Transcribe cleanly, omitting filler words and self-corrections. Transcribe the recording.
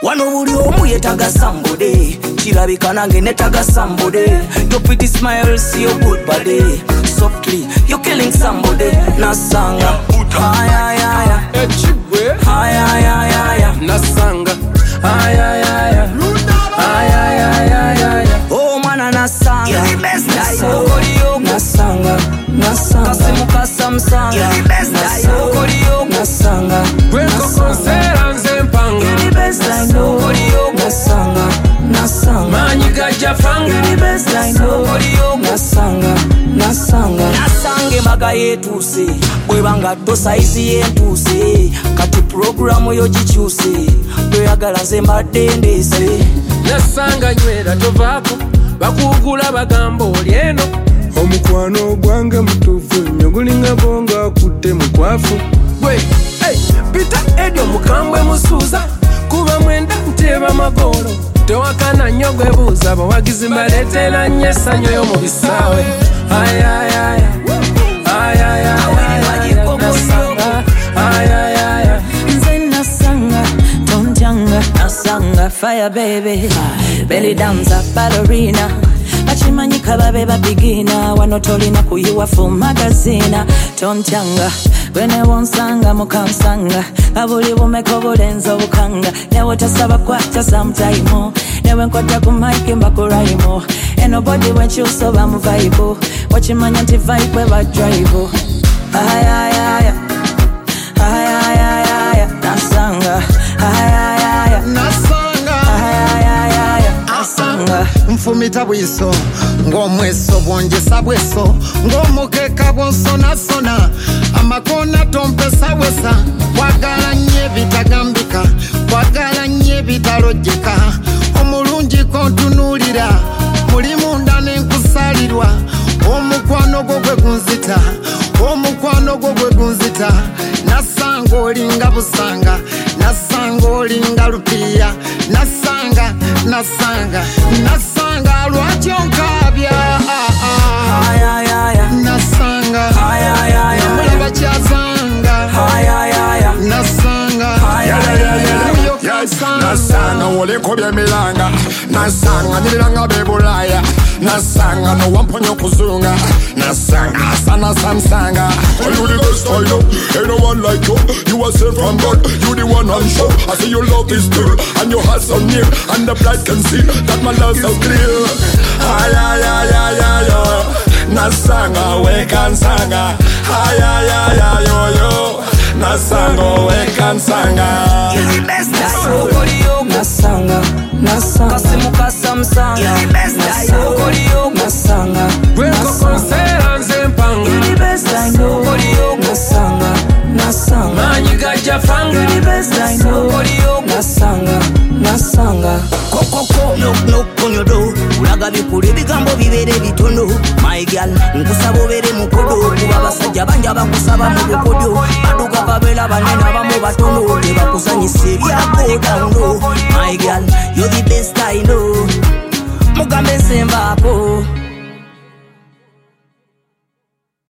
Wano buli omu yetaga somebody. Kirabika nange netaga somebody. Your pretty smile, see your good body. Softly, you're killing somebody. Nasanga. Ay, ay, ay, ay. Echibwe. Ay, ay, ay, ay, ay. Nasanga. Ay, ay, ay, ay. Ay, ay, ay, ay, ay. Oh, mana nasanga. You're the best I know. Nasanga. Nasanga. Kasimuka Samsanga. You're the best I know. Nasanga. Bweko konsera nze mpanga. You're the best I know. Nasanga. Nasanga. Manyi gajja fanga. You're the best I know. Nasanga. Nasanga. Nasange maga yetuse. Bwebanga to size yentuse. Kati programu yo gikyuse. Bweyagala nze mbadde ndese. Nasanga nywera tovaako. Bakugula bagamba oli eno. Omukwano gwange mutuufu nnyo gulinga bonga akutte mukwafu. Gwe Peter Eddie omukambwe musuuza. Kuba mwenda nteeba magolo. Tewakana nnyo gwebuuza abawagizi mbaleetera nnyo essanyu yo mu bisaawe. Ay, ay, ay. Ay, ay, ay. Ay, ay, ay. Nze nasanga, tontyanga, nasanga, fire baby. Belly dancer, ballerina. Bachimanyika babe babigina. Wano tolina kuyiwa full magazine. Tontyanga, bwene wonsanga mukansanga. Babuli bumeko bulenzo bukanga. Newe tasaba kwata sometime. Newe nkota ku mic mbakuraimo. And nobody when you so I'm vibe. Wachimanya nti vibe we ba drive. Ay, ay, ay, ay. Ay, ay, ay, ay. Nasanga. Ay, ay, ay, ay. Nasanga. Ay, ay, ay, ay. Nasanga. Mfumita bwiso ng'omweso bwonjesa bweso ng'omukeka bwonsonasona amakona tompesa wesa kwagala nnyo ebitagambika kwagala nnyo ebitalojjeka omulungi kontunuulira muli munda n'enkusalirwa omukwano gwo gwe gunzita omukwano gwo gwe gunzita nasanga olinga busanga nasanga olinga lupiya nasanga nasanga nasanga lwaki onkabya Ay, ay, ay, ay. nasanga Ay, ay, ay, ay. mulaba kyazanga Ay, ay, ay, ay. nasanga Ay, ay, ay, ay. Nasanga olekobya milanga nasanga niliranga bebulaya nasanga no wamponyo kuzunga nasanga sana samsanga you the best I know ain't no one like you you are sent from God you the one I'm sure I see your love is pure and your heart so near and the blind can see that my love so clear ay ay ay ay ay ay nasanga wekansanga ay ay ay ay yo yo nasanga wekansanga You're the best I know. Nasanga, nasanga. Kasimuka Samsanga. You're the best I know. Nasanga. Bweko konsera nze mpanga. You're the best I know. Nasanga, nasanga. Manyi gajja fanga. You're the best I know. Nasanga, nasanga. Kokoko knock on your door. Ulaga bikule bigambo bibere bitono. My girl, nkusaba obere mukodo. Kuba basajja banja bakusaba mu bukodyo. Baduka babela banene abamu batono. Tebakusaba